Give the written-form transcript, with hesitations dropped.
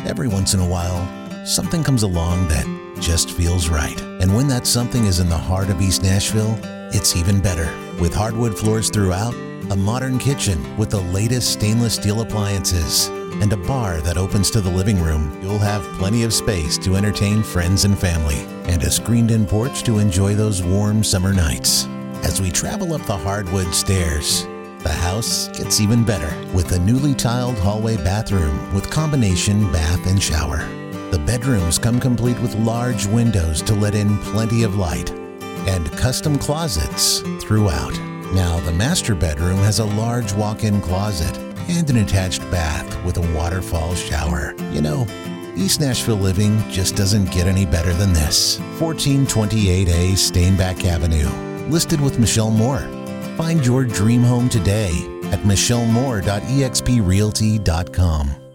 Every once in a while, something comes along that just feels right. And when that something is in the heart of East Nashville, it's even better. With hardwood floors throughout, a modern kitchen with the latest stainless steel appliances, and a bar that opens to the living room, you'll have plenty of space to entertain friends and family, and a screened-in porch to enjoy those warm summer nights. As we travel up the hardwood stairs, the house gets even better with a newly tiled hallway bathroom with combination bath and shower. The bedrooms come complete with large windows to let in plenty of light, and custom closets throughout. Now, the master bedroom has a large walk-in closet and an attached bath with a waterfall shower. You know, East Nashville living just doesn't get any better than this. 1428A Stainback Avenue, listed with Michelle Moore. Find your dream home today at michellemoore.exprealty.com.